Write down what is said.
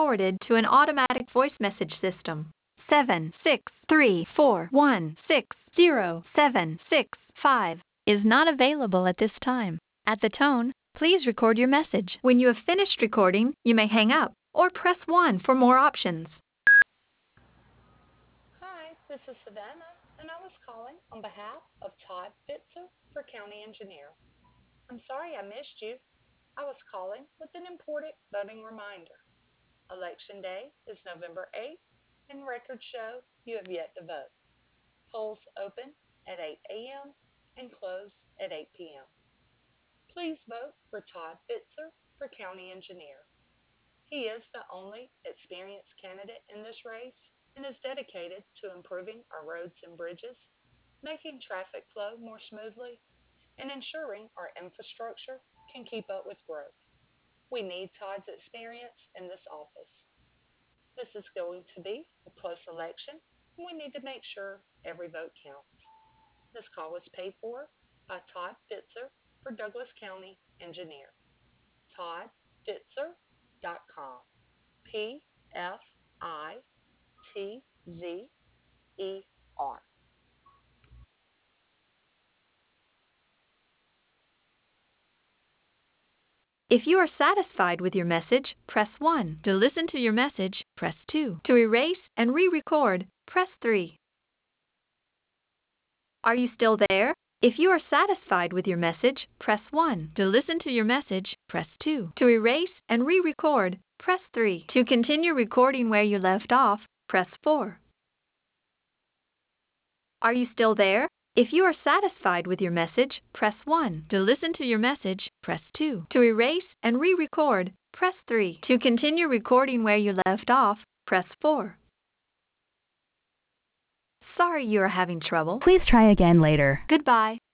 forwarded to an automatic voice message system. 76341607665 is not available at this time. At the tone, please record your message. When you have finished recording, you may hang up or press 1 for more options. Hi, this is Savannah, and I was calling on behalf of Todd Fitzer for County Engineer. I'm sorry I missed you. I was calling with an important voting reminder. Election Day is November 8th, and records show you have yet to vote. Polls open at 8 a.m. and close at 8 p.m. Please vote for Todd Fitzer for County Engineer. He is the only experienced candidate in this race and is dedicated to improving our roads and bridges, making traffic flow more smoothly, and ensuring our infrastructure can keep up with growth. We need Todd's experience in this office. This is going to be a close election, and we need to make sure every vote counts. This call was paid for by Todd Fitzer for Douglas County Engineer. ToddFitzer.com. P-F-I-T-Z-E-R. If you are satisfied with your message, press 1. To listen to your message, press 2. To erase and re-record, press 3. Are you still there? If you are satisfied with your message, press 1. To listen to your message, press 2. To erase and re-record, press 3. To continue recording where you left off, press 4. Are you still there? If you are satisfied with your message, press 1. To listen to your message, press 2. To erase and re-record, press 3. To continue recording where you left off, press 4. Sorry you are having trouble. Please try again later. Goodbye.